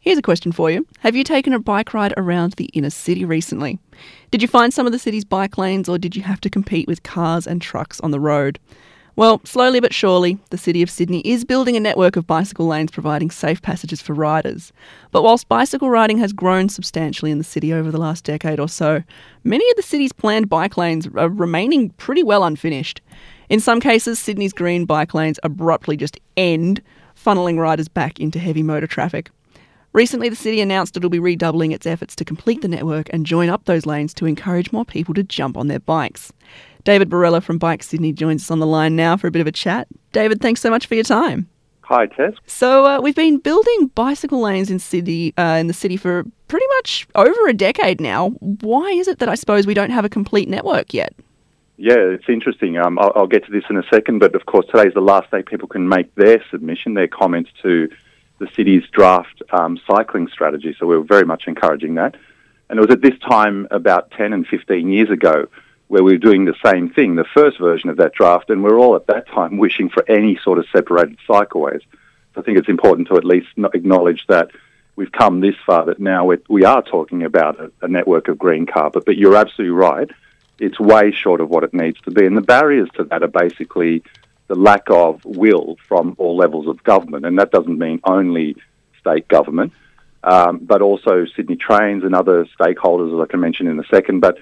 Here's a question for you. Have you taken a bike ride around the inner city recently? Did you find some of the city's bike lanes, or did you have to compete with cars and trucks on the road? Well, slowly but surely, the City of Sydney is building a network of bicycle lanes providing safe passages for riders. But whilst bicycle riding has grown substantially in the city over the last decade or so, many of the city's planned bike lanes are remaining pretty well unfinished. In some cases, Sydney's green bike lanes abruptly just end, funneling riders back into heavy motor traffic. Recently, the city announced it'll be redoubling its efforts to complete the network and join up those lanes to encourage more people to jump on their bikes. David Borrella from Bike Sydney joins us on the line now for a bit of a chat. David, thanks so much for your time. Hi, Tess. So we've been building bicycle lanes in the city for pretty much over a decade now. Why is it that I suppose we don't have a complete network yet? Yeah, it's interesting. I'll get to this in a second, but of course today's the last day people can make their submission, their comments to the city's draft cycling strategy, so we're very much encouraging that. And it was at this time about 10 and 15 years ago where we were doing the same thing, the first version of that draft, and we're all at that time wishing for any sort of separated cycleways. So I think it's important to at least acknowledge that we've come this far, that now we are talking about a network of green carpet, but you're absolutely right. It's way short of what it needs to be. And the barriers to that are basically the lack of will from all levels of government, and that doesn't mean only state government, but also Sydney Trains and other stakeholders, as I can mention in a second. But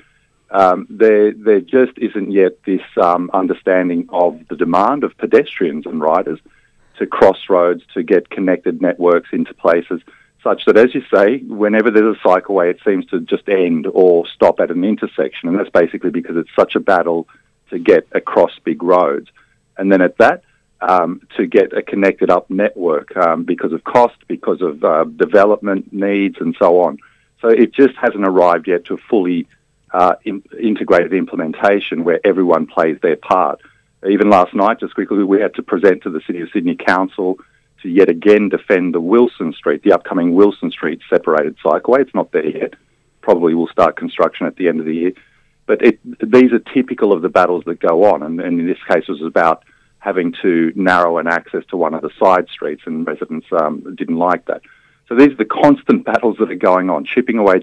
there just isn't yet this understanding of the demand of pedestrians and riders to cross roads, to get connected networks into places, such that, as you say, whenever there's a cycleway, it seems to just end or stop at an intersection. And that's basically because it's such a battle to get across big roads. And then at that, to get a connected up network because of cost, because of development needs and so on. So it just hasn't arrived yet to a fully integrated implementation where everyone plays their part. Even last night, just quickly, we had to present to the City of Sydney Council to yet again defend the upcoming Wilson Street separated cycleway. It's not there yet. Probably will start construction at the end of the year. But these are typical of the battles that go on. And in this case, it was about having to narrow an access to one of the side streets, and residents didn't like that. So these are the constant battles that are going on, chipping away.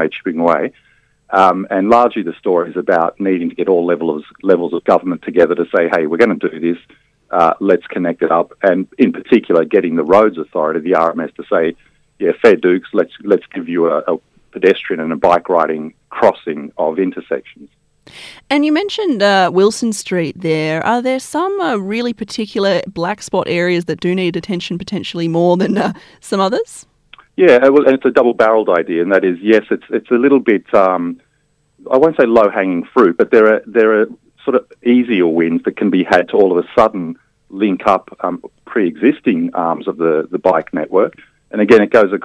And largely the story is about needing to get all levels of government together to say, hey, we're going to do this, let's connect it up. And in particular, getting the Roads Authority, the RMS, to say, yeah, fair dukes, let's give you a pedestrian and a bike riding crossing of intersections. And you mentioned Wilson Street there. Are there some really particular black spot areas that do need attention potentially more than some others? Yeah, well, and it's a double-barreled idea, and that is, yes, it's a little bit, I won't say low-hanging fruit, but there are sort of easier wins that can be had to all of a sudden link up pre-existing arms of the bike network. And again, it goes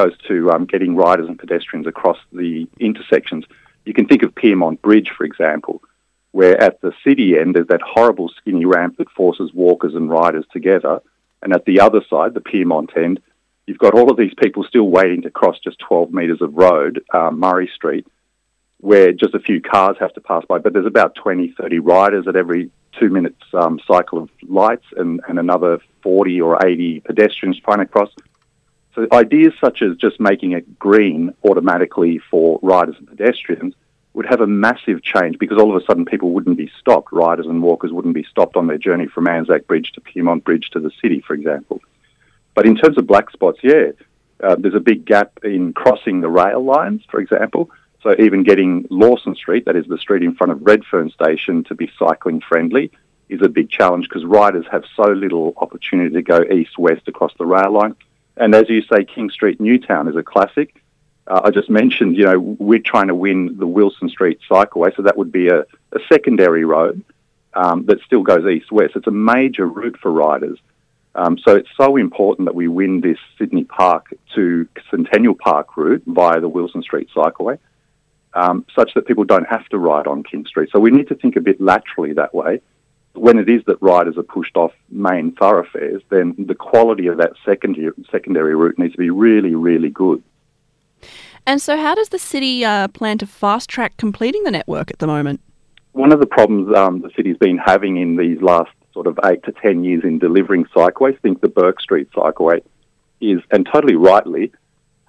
to getting riders and pedestrians across the intersections. You can think of Pyrmont Bridge, for example, where at the city end there's that horrible skinny ramp that forces walkers and riders together, and at the other side, the Pyrmont end, you've got all of these people still waiting to cross just 12 metres of road, Murray Street, where just a few cars have to pass by, but there's about 20, 30 riders at every 2 minutes cycle of lights and another 40 or 80 pedestrians trying to cross. So ideas such as just making it green automatically for riders and pedestrians would have a massive change, because all of a sudden people wouldn't be stopped. Riders and walkers wouldn't be stopped on their journey from Anzac Bridge to Pyrmont Bridge to the city, for example. But in terms of black spots, there's a big gap in crossing the rail lines, for example. So even getting Lawson Street, that is the street in front of Redfern Station, to be cycling friendly is a big challenge, because riders have so little opportunity to go east-west across the rail line. And as you say, King Street, Newtown is a classic. I just mentioned, we're trying to win the Wilson Street cycleway, so that would be a secondary road that still goes east-west. It's a major route for riders. So it's so important that we win this Sydney Park to Centennial Park route via the Wilson Street cycleway, such that people don't have to ride on King Street. So we need to think a bit laterally that way. When it is that riders are pushed off main thoroughfares, then the quality of that secondary route needs to be really, really good. And so how does the city plan to fast-track completing the network at the moment? One of the problems the city's been having in these last sort of 8 to 10 years in delivering cycleways, think the Burke Street cycleway, is, and totally rightly,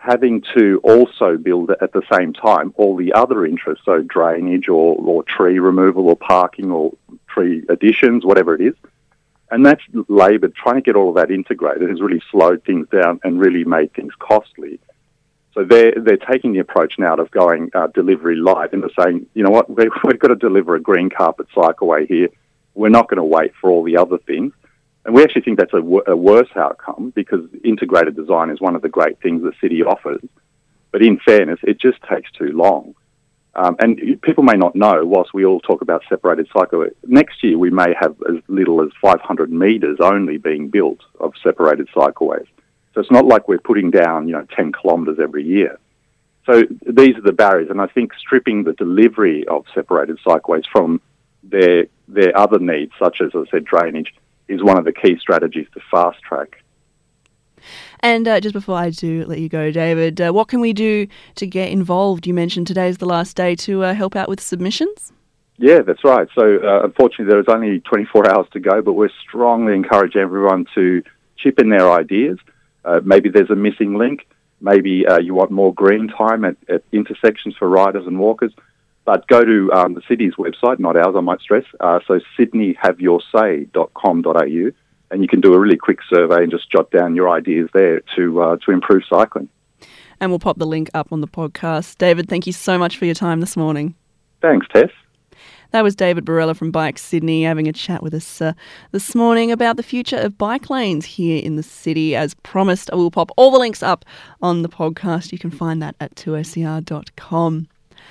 having to also build at the same time all the other interests, so drainage or tree removal or parking or tree additions, whatever it is. And that's Labor trying to get all of that integrated has really slowed things down and really made things costly. So they're taking the approach now of going delivery light and they're saying, you know what, we've got to deliver a green carpet cycleway here. We're not going to wait for all the other things. And we actually think that's a worse outcome because integrated design is one of the great things the city offers. But in fairness, it just takes too long. And people may not know, whilst we all talk about separated cycleways, next year we may have as little as 500 metres only being built of separated cycleways. So it's not like we're putting down, 10 kilometres every year. So these are the barriers. And I think stripping the delivery of separated cycleways from their other needs, such as I said, drainage, is one of the key strategies to fast track. And just before I do let you go, David, what can we do to get involved? You mentioned today's the last day to help out with submissions. Yeah, that's right. So unfortunately, there is only 24 hours to go, but we're strongly encourage everyone to chip in their ideas. Maybe there's a missing link. Maybe you want more green time at intersections for riders and walkers. But go to the city's website, not ours, I might stress, so sydneyhaveyoursay.com.au, and you can do a really quick survey and just jot down your ideas there to improve cycling. And we'll pop the link up on the podcast. David, thank you so much for your time this morning. Thanks, Tess. That was David Barella from Bike Sydney having a chat with us this morning about the future of bike lanes here in the city. As promised, I will pop all the links up on the podcast. You can find that at 2SER.com.